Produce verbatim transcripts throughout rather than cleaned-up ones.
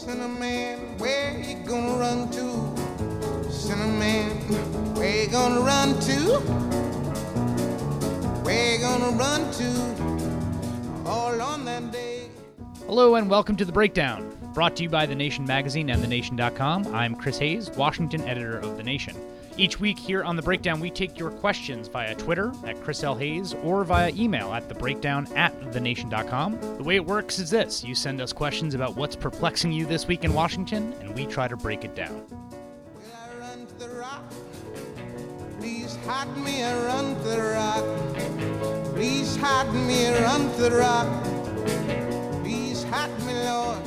Cinnamon, where you gonna run to? Cinnamon, where you gonna run to? Where you gonna run to? All on that day. Hello and welcome to The Breakdown, brought to you by The Nation magazine and the nation dot com. I'm Chris Hayes, Washington editor of The Nation. Each week here on The Breakdown, we take your questions via Twitter at Chris L. Hayes or via email at thebreakdown at the nation dot com. The way it works is this. You send us questions about what's perplexing you this week in Washington, and we try to break it down. Will I run to the rock? Please hide me, I run to the rock. Please hide me, I run to the rock. Please hide me, Lord,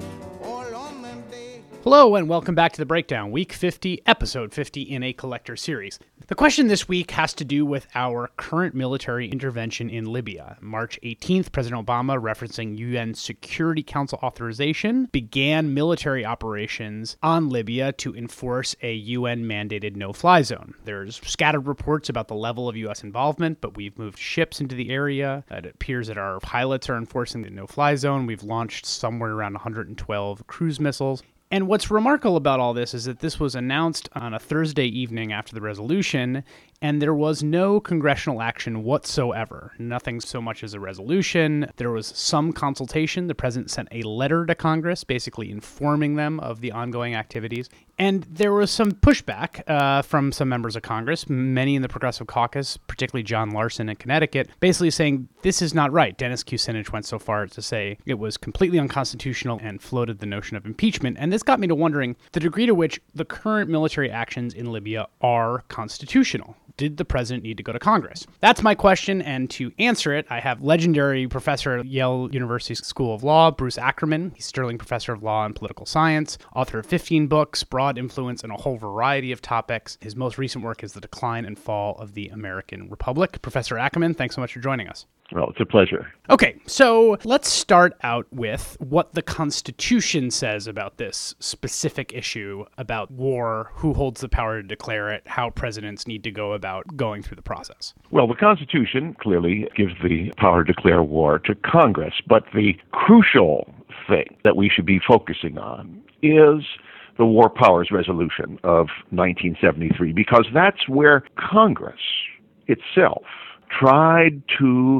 all on that day. Hello and welcome back to The Breakdown, Week fifty, Episode fifty in a collector series. The question this week has to do with our current military intervention in Libya. March eighteenth, President Obama, referencing U N Security Council authorization, began military operations on Libya to enforce a U N-mandated no-fly zone. There's scattered reports about the level of U S involvement, but we've moved ships into the area. It appears that our pilots are enforcing the no-fly zone. We've launched somewhere around one hundred twelve cruise missiles. And what's remarkable about all this is that this was announced on a Thursday evening after the resolution, and there was no congressional action whatsoever. Nothing so much as a resolution. There was some consultation. The president sent a letter to Congress, basically informing them of the ongoing activities. And there was some pushback uh, from some members of Congress, many in the Progressive Caucus, particularly John Larson in Connecticut, basically saying this is not right. Dennis Kucinich went so far as to say it was completely unconstitutional and floated the notion of impeachment. And this got me to wondering the degree to which the current military actions in Libya are constitutional. Did the president need to go to Congress? That's my question, and to answer it, I have legendary professor at Yale University School of Law, Bruce Ackerman. He's Sterling Professor of Law and Political Science, author of fifteen books, broad influence in a whole variety of topics. His most recent work is The Decline and Fall of the American Republic. Professor Ackerman, thanks so much for joining us. Well, it's a pleasure. Okay, so let's start out with what the Constitution says about this specific issue about war, who holds the power to declare it, how presidents need to go about going through the process. Well, the Constitution clearly gives the power to declare war to Congress, but the crucial thing that we should be focusing on is the War Powers Resolution of nineteen seventy-three, because that's where Congress itself tried to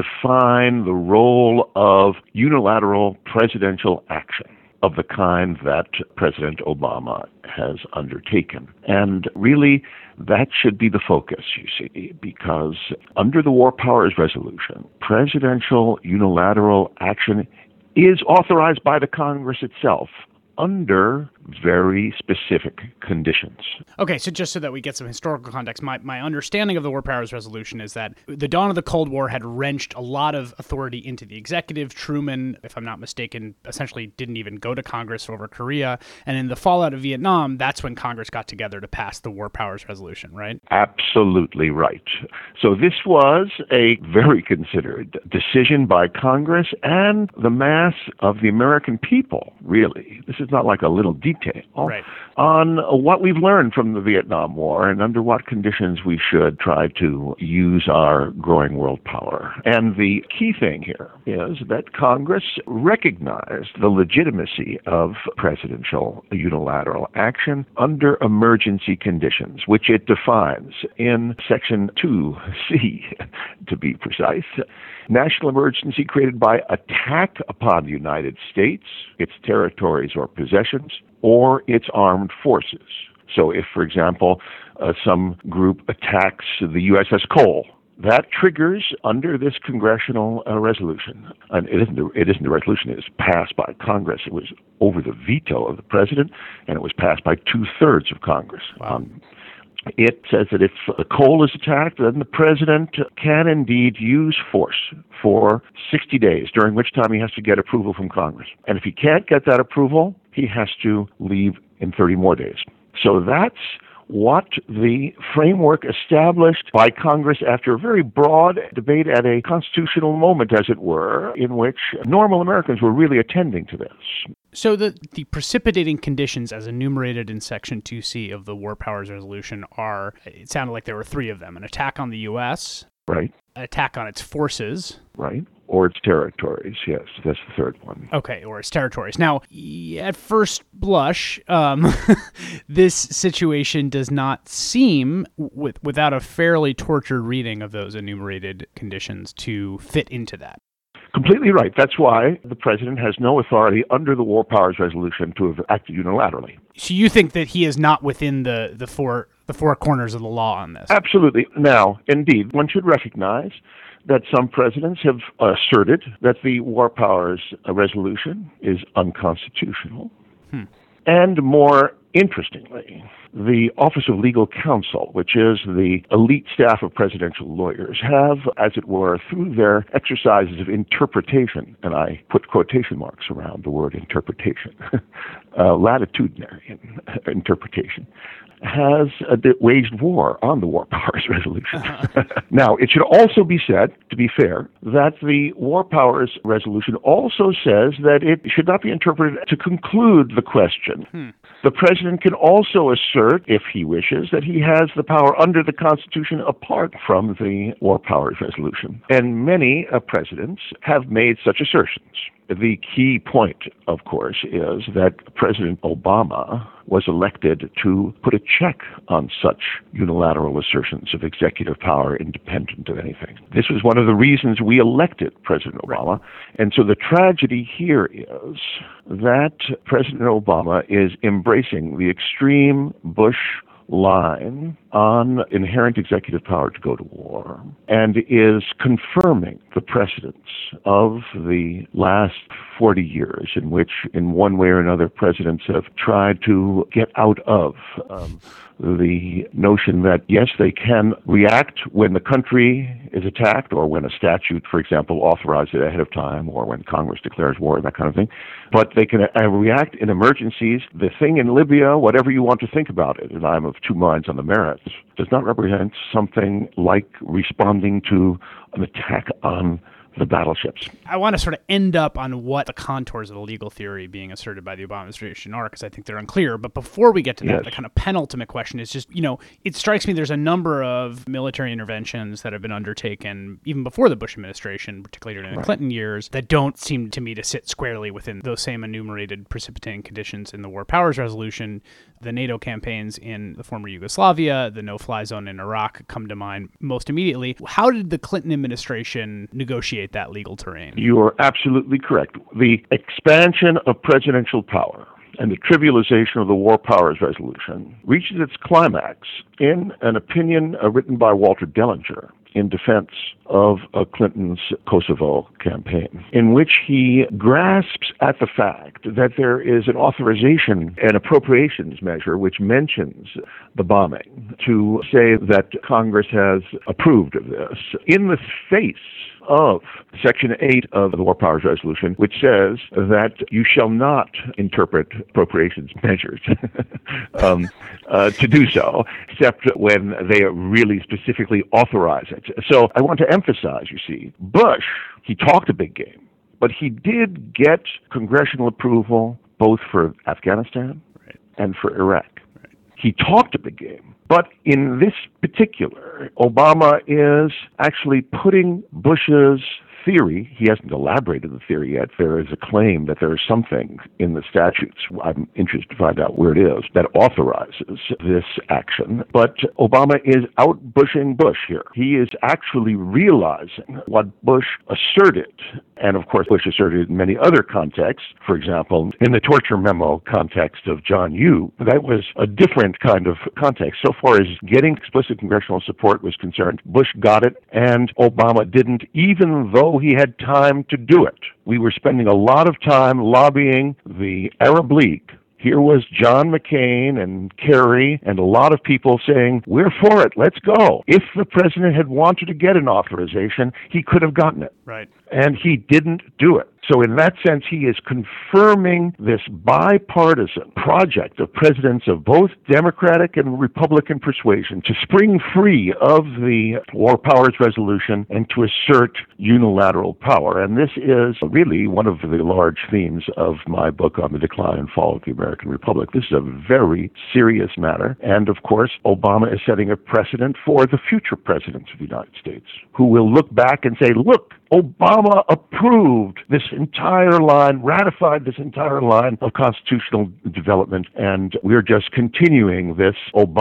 define the role of unilateral presidential action of the kind that President Obama has undertaken. And really, that should be the focus, you see, because under the War Powers Resolution, presidential unilateral action is authorized by the Congress itself under very specific conditions. Okay, so just so that we get some historical context, my, my understanding of the War Powers Resolution is that the dawn of the Cold War had wrenched a lot of authority into the executive. Truman, if I'm not mistaken, essentially didn't even go to Congress over Korea. And in the fallout of Vietnam, that's when Congress got together to pass the War Powers Resolution, right? Absolutely right. So this was a very considered decision by Congress and the mass of the American people, really. This is not like a little detail right. on what we've learned from the Vietnam War and under what conditions we should try to use our growing world power. And the key thing here is that Congress recognized the legitimacy of presidential unilateral action under emergency conditions, which it defines in Section two C, to be precise. National emergency created by attack upon the United States, its territories or possessions, or its armed forces. So if, for example, uh, some group attacks the U S S Cole, that triggers under this congressional uh, resolution. And it isn't, a, it isn't a resolution, it was passed by Congress. It was over the veto of the president, and it was passed by two-thirds of Congress. Wow. Um, It says that if the coal is attacked, then the president can indeed use force for sixty days, during which time he has to get approval from Congress. And if he can't get that approval, he has to leave in thirty more days. So that's what the framework established by Congress after a very broad debate at a constitutional moment, as it were, in which normal Americans were really attending to this. So the, the precipitating conditions as enumerated in Section two C of the War Powers Resolution are, it sounded like there were three of them: an attack on the U S, Right. Attack on its forces. Right. Or its territories. Yes, that's the third one. Okay, or its territories. Now, at first blush, um, this situation does not seem, with, without a fairly tortured reading of those enumerated conditions, to fit into that. Completely right. That's why the president has no authority under the War Powers Resolution to have acted unilaterally. So you think that he is not within the, the four the four corners of the law on this? Absolutely. Now, indeed, one should recognize that some presidents have asserted that the War Powers Resolution is unconstitutional. Hmm. And more interestingly, the Office of Legal Counsel, which is the elite staff of presidential lawyers, have, as it were, through their exercises of interpretation, and I put quotation marks around the word interpretation, uh, latitudinary interpretation, has uh, waged war on the War Powers Resolution. Now, it should also be said, to be fair, that the War Powers Resolution also says that it should not be interpreted to conclude the question. Hmm. The president can also assert, if he wishes, that he has the power under the Constitution apart from the War Powers Resolution. And many uh, presidents have made such assertions. The key point, of course, is that President Obama was elected to put a check on such unilateral assertions of executive power independent of anything. This was one of the reasons we elected President Obama. And so the tragedy here is that President Obama is embracing the extreme Bush line on inherent executive power to go to war and is confirming the precedents of the last forty years in which, in one way or another, presidents have tried to get out of um, the notion that, yes, they can react when the country is attacked or when a statute, for example, authorizes it ahead of time or when Congress declares war, that kind of thing. But they can uh, react in emergencies. The thing in Libya, whatever you want to think about it, and I'm of two minds on the merits, does not represent something like responding to an attack on the battleships. I want to sort of end up on what the contours of the legal theory being asserted by the Obama administration are, because I think they're unclear. But before we get to that, yes. the kind of penultimate question is just, you know, it strikes me there's a number of military interventions that have been undertaken even before the Bush administration, particularly during the right. Clinton years, that don't seem to me to sit squarely within those same enumerated precipitating conditions in the War Powers Resolution. The NATO campaigns in the former Yugoslavia, the no-fly zone in Iraq come to mind most immediately. How did the Clinton administration negotiate that legal terrain? You are absolutely correct. The expansion of presidential power and the trivialization of the War Powers Resolution reaches its climax in an opinion uh, written by Walter Dellinger in defense of uh, Clinton's Kosovo campaign, in which he grasps at the fact that there is an authorization and appropriations measure which mentions the bombing to say that Congress has approved of this in the face of Section eight of the War Powers Resolution, which says that you shall not interpret appropriations measures um, uh, to do so, except when they really specifically authorize it. So I want to emphasize, you see, Bush, he talked a big game, but he did get congressional approval both for Afghanistan right. and for Iraq. Right. He talked a big game. But in this particular, Obama is actually putting Bush's theory, he hasn't elaborated the theory yet, there is a claim that there is something in the statutes, I'm interested to find out where it is, that authorizes this action. But Obama is out-Bushing Bush here. He is actually realizing what Bush asserted, and of course Bush asserted in many other contexts, for example, in the torture memo context of John Yoo, that was a different kind of context. So far as getting explicit congressional support was concerned, Bush got it, and Obama didn't, even though he had time to do it. We were spending a lot of time lobbying the Arab League. Here was John McCain and Kerry and a lot of people saying, we're for it, let's go. If the president had wanted to get an authorization, he could have gotten it. Right. And he didn't do it. So in that sense, he is confirming this bipartisan project of presidents of both Democratic and Republican persuasion to spring free of the War Powers Resolution and to assert unilateral power. And this is really one of the large themes of my book on the decline and fall of the American Republic. This is a very serious matter. And of course, Obama is setting a precedent for the future presidents of the United States, who will look back and say, look, Obama approved this entire line, ratified this entire line of constitutional development, and we're just continuing this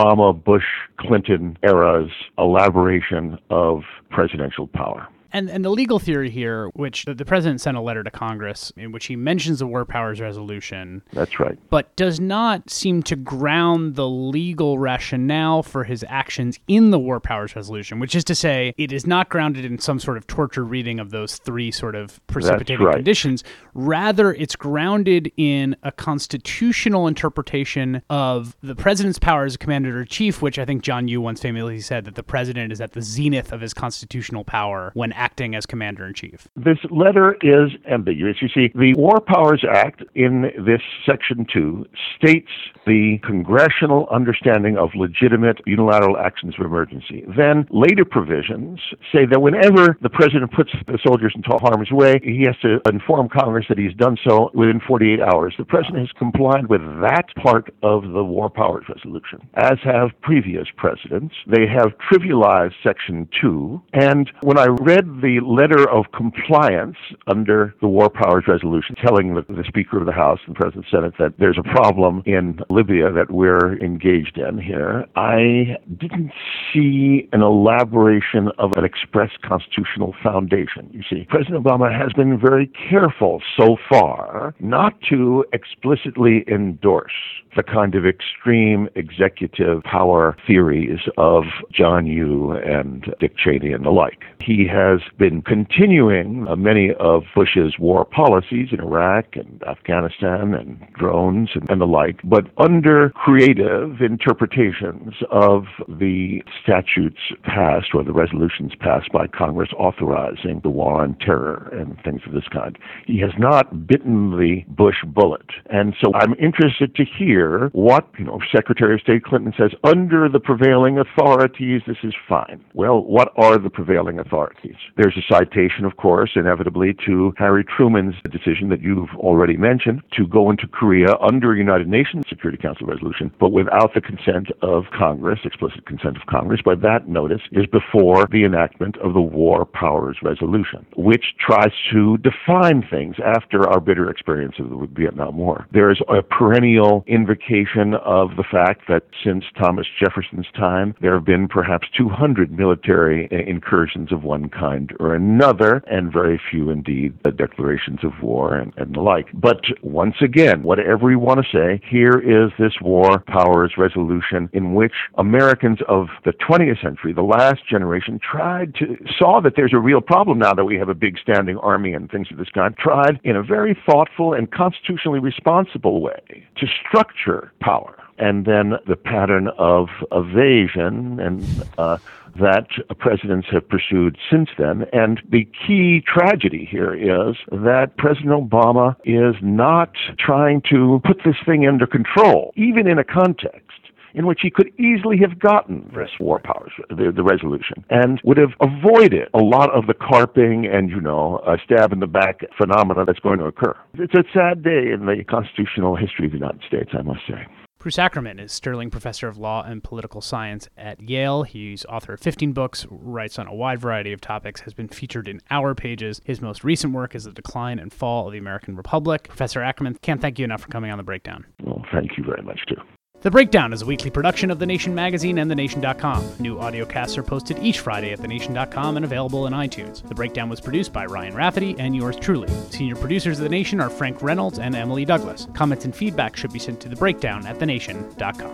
Obama-Bush-Clinton era's elaboration of presidential power. And and the legal theory here, which the, the president sent a letter to Congress in which he mentions the War Powers Resolution. That's right. But does not seem to ground the legal rationale for his actions in the War Powers Resolution, which is to say it is not grounded in some sort of tortured reading of those three sort of precipitating right. conditions. Rather, it's grounded in a constitutional interpretation of the president's power as a commander-in-chief, which I think John Yoo once famously said that the president is at the zenith of his constitutional power when acting as commander-in-chief. This letter is ambiguous. You see, the War Powers Act in this Section two states the congressional understanding of legitimate unilateral actions of emergency. Then later provisions say that whenever the president puts the soldiers into harm's way, he has to inform Congress that he's done so within forty-eight hours. The president has complied with that part of the War Powers Resolution, as have previous presidents. They have trivialized Section two, and when I read the letter of compliance under the War Powers Resolution, telling the, the Speaker of the House and President of the Senate that there's a problem in Libya that we're engaged in here, I didn't see an elaboration of an express constitutional foundation. You see, President Obama has been very careful so far not to explicitly endorse the kind of extreme executive power theories of John Yoo and Dick Cheney and the like. He has been continuing uh, many of Bush's war policies in Iraq and Afghanistan and drones and, and the like, but under creative interpretations of the statutes passed or the resolutions passed by Congress authorizing the war on terror and things of this kind. He has not bitten the Bush bullet. And so I'm interested to hear what, you know, Secretary of State Clinton says, under the prevailing authorities, this is fine. Well, what are the prevailing authorities? There's a citation, of course, inevitably to Harry Truman's decision that you've already mentioned to go into Korea under a United Nations Security Council resolution, but without the consent of Congress, explicit consent of Congress. But that notice is before the enactment of the War Powers Resolution, which tries to define things after our bitter experience of the Vietnam War. There is a perennial invocation of the fact that since Thomas Jefferson's time, there have been perhaps two hundred military incursions of one kind or another, and very few indeed uh, declarations of war and, and the like. But once again, whatever you want to say, here is this War Powers Resolution in which Americans of the twentieth century, the last generation, tried to, saw that there's a real problem now that we have a big standing army and things of this kind, tried in a very thoughtful and constitutionally responsible way to structure power. And then the pattern of evasion and uh, that presidents have pursued since then. And the key tragedy here is that President Obama is not trying to put this thing under control, even in a context in which he could easily have gotten this war powers, the, the resolution, and would have avoided a lot of the carping and, you know, a stab in the back phenomena that's going to occur. It's a sad day in the constitutional history of the United States, I must say. Bruce Ackerman is Sterling Professor of Law and Political Science at Yale. He's author of fifteen books, writes on a wide variety of topics, has been featured in Our Pages. His most recent work is The Decline and Fall of the American Republic. Professor Ackerman, can't thank you enough for coming on The Breakdown. Well, thank you very much, too. The Breakdown is a weekly production of The Nation magazine and The Nation dot com. New audiocasts are posted each Friday at The Nation dot com and available in iTunes. The Breakdown was produced by Ryan Rafferty and yours truly. Senior producers of The Nation are Frank Reynolds and Emily Douglas. Comments and feedback should be sent to The Breakdown at The Nation dot com.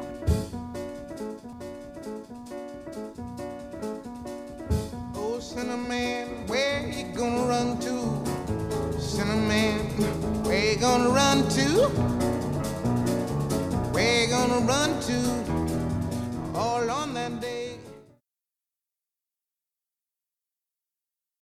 Oh, Cinnamon, where you gonna run to? Cinnamon, where you gonna run to? We're gonna run to all on that day.